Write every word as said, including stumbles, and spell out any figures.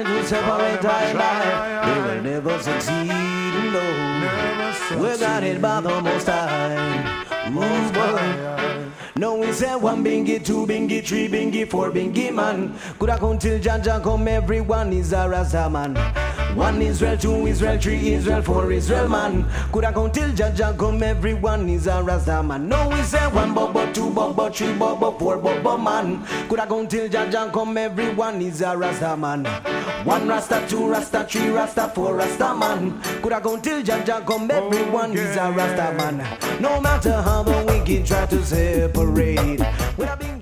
trying to separate our life, they will never succeed, no. We got it by the Most High. Move on. No, we say one bingy, two bingy, three bingy, four bingy man. Coulda come till Jaja come, everyone is a Rasta man. One Israel, two Israel, three Israel, four Israel man. Coulda come till Jaja come, everyone is a Rasta man. No, we say one bobo, two bobo, three bobo, four bobo man. Coulda come till Jaja come, everyone is a Rasta man. One Rasta, two Rasta, three Rasta, four Rasta man. Coulda come till Jaja come, everyone is a Rasta man. No matter how the wicked try to separate, we have been